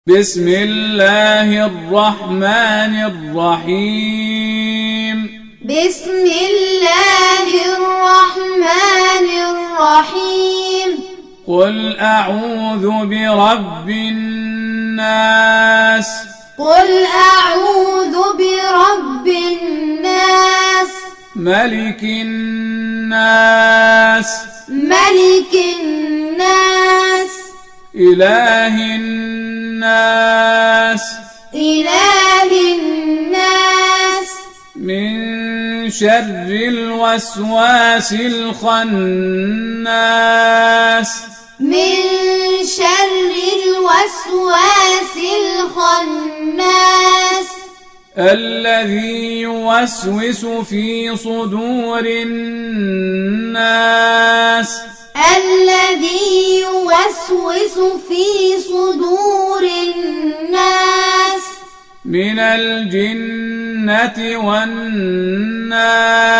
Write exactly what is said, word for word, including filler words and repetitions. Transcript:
بسم الله الرحمن الرحيم بسم الله الرحمن الرحيم قل أعوذ برب الناس قل أعوذ برب الناس ملك الناس ملك الناس إله الناس إله الناس من شر الوسواس الخناس من شر الوسواس الخناس الذي يوسوس في صدور الناس الذي يوسوس في صدور الناس من الجنة والناس